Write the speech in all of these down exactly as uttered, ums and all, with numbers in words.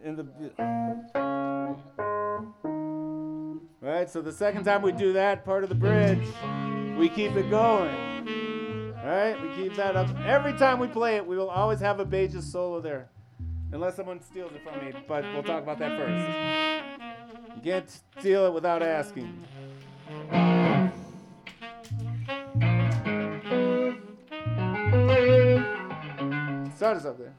in the. Right, so the second time we do that part of the bridge, we keep it going. Right, we keep that up. Every time we play it, we will always have a Bages solo there, unless someone steals it from me. But we'll talk about that first. You can't steal it without asking. Start us up there.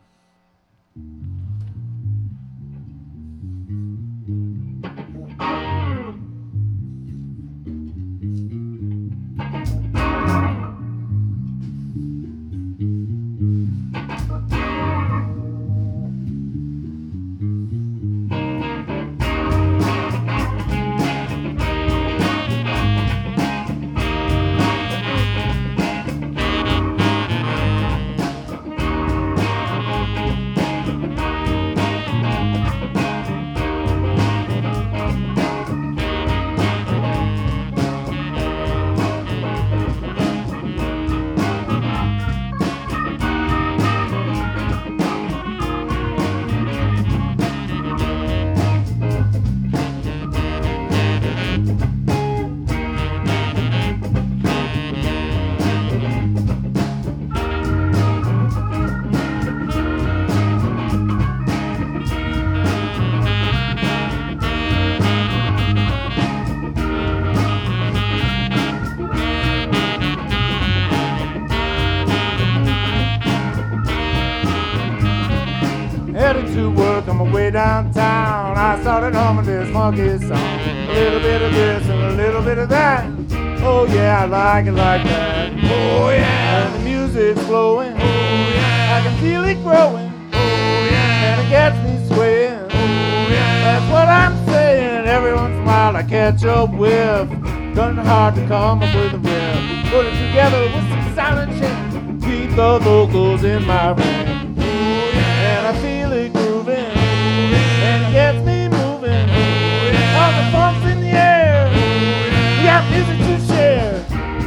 Downtown, I started humming this monkey song. A little bit of this and a little bit of that. Oh yeah, I like it like that. Oh yeah, and the music's flowing. Oh yeah, I can feel it growing. Oh yeah, and it gets me swaying. Oh yeah, that's what I'm saying. Every once in a while I catch a whiff. Done hard to come up with a riff. Put it together with some silent chant. Keep the vocals in my room. Oh yeah, and I feel it grooving. And it gets me moving. Oh, yeah. All the funk's in the air. Oh, yeah. We got music to share.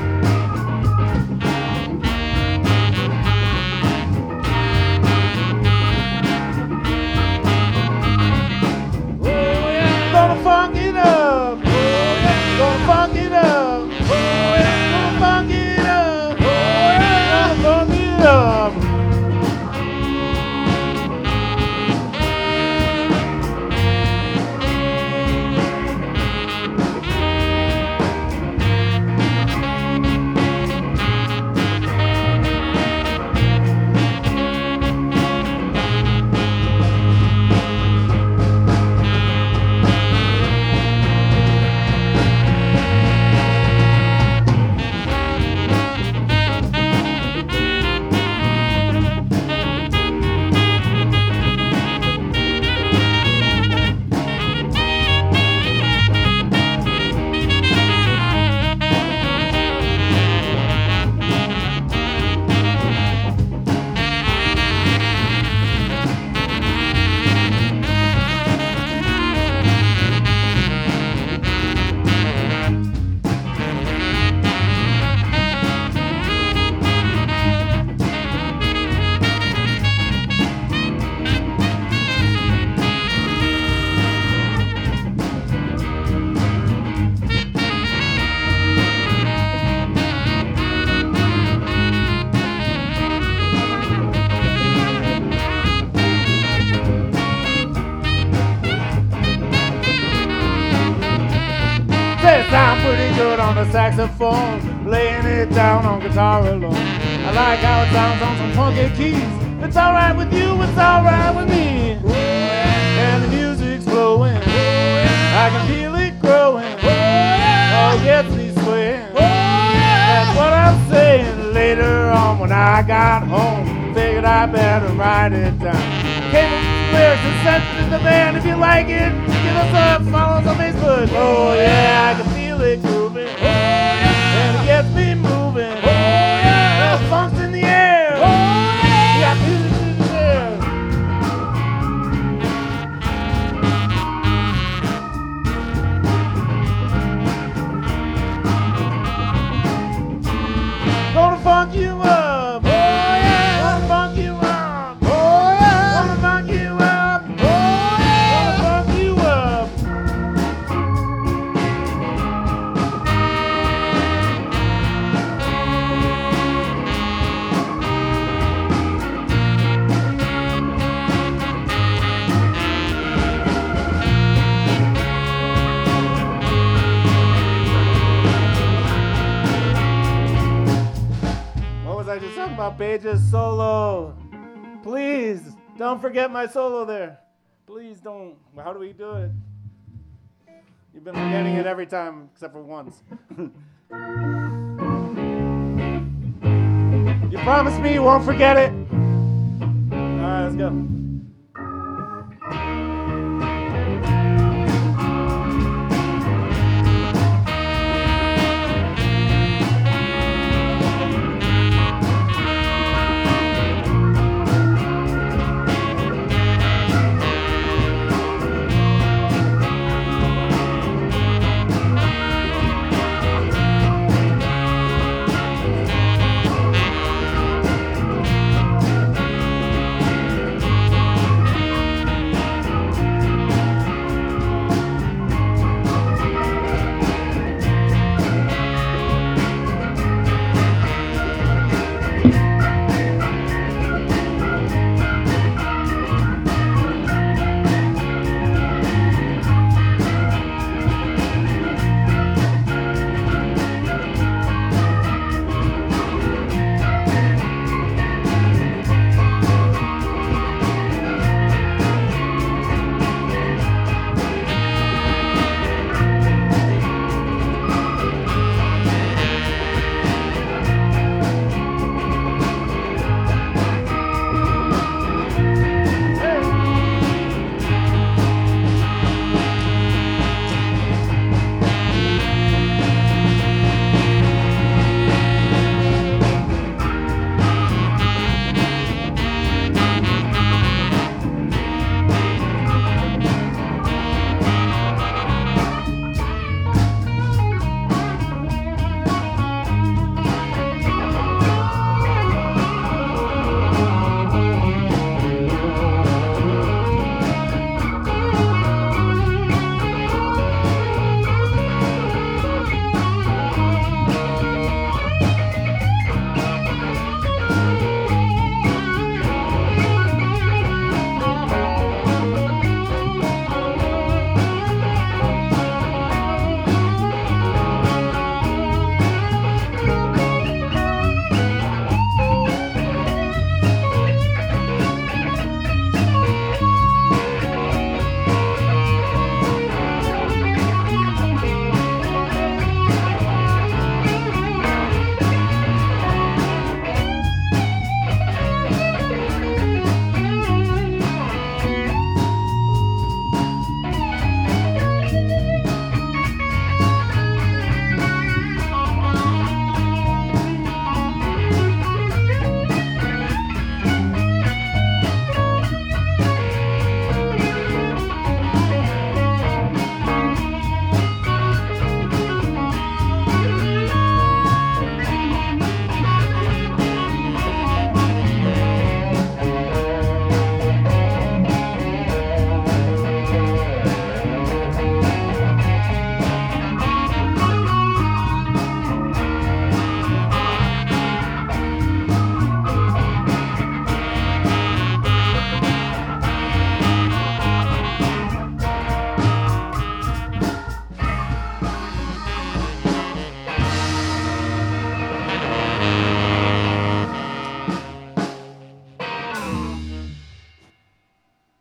Oh yeah, gonna funk it up. Oh yeah, gonna funk it up. Oh yeah, gonna funk it up. Oh yeah, gonna funk it up. Sound pretty good on the saxophone, laying it down on guitar alone. I like how it sounds on some funky keys. If it's alright with you, it's alright with me. Oh, yeah. And the music's flowing. Oh, yeah. I can feel it growing. Oh, yeah. Oh, it gets me swaying. Oh, yeah. That's what I'm saying. Later on when I got home, figured I better write it down. Came up with lyrics and sent it to the band. If you like it, give us up, follow us on Facebook. Oh yeah, I can feel it grooving. Oh yeah, and it gets me moving. Oh yeah, the funk's in the air. Oh yeah, you got music in the air. Gonna funk you up. Oh yeah, gonna funk you up. Oh yeah, gonna funk you up. Oh yeah. Page's solo. Please don't forget my solo there. Please don't. How do we do it? You've been forgetting it every time except for once. You promise me you won't forget it? All right, let's go.